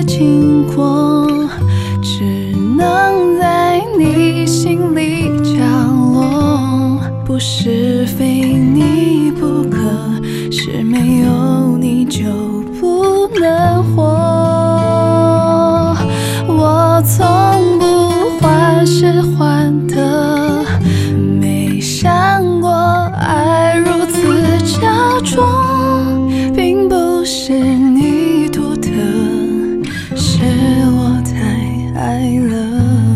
界经过，只能在你心里降落。不是非你不可，是没有你就不能活。我从不患失患得，没想过爱如此焦灼，并不是你独特，是我太爱了。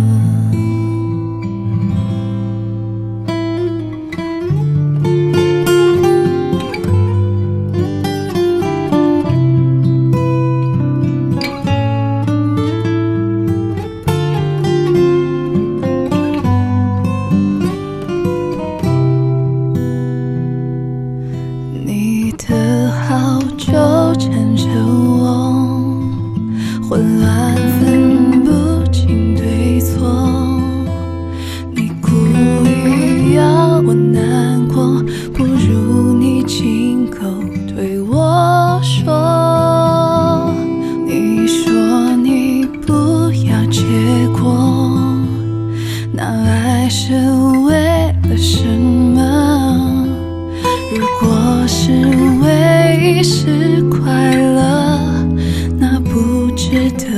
你的好就缠着我，混乱分不清对错。你故意要我难过，不如你亲口对我说。你说你不要结果，那爱是为了什么？如果是唯一是快乐，那不值得。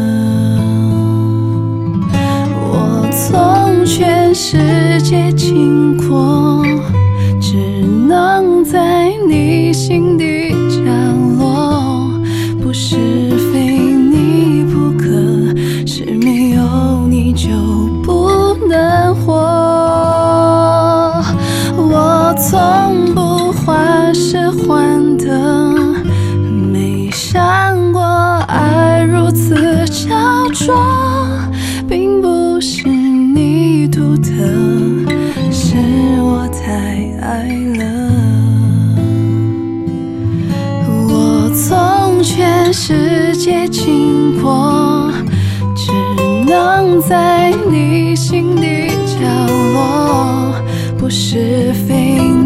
我从全世界经过，只能在你心底降落。不是非你不可，是没有你就不能活。我从不患失患得，没想过爱如此焦灼，并不是你独特，是我太爱了。我从全世界经过，只能在你心底角落。不是非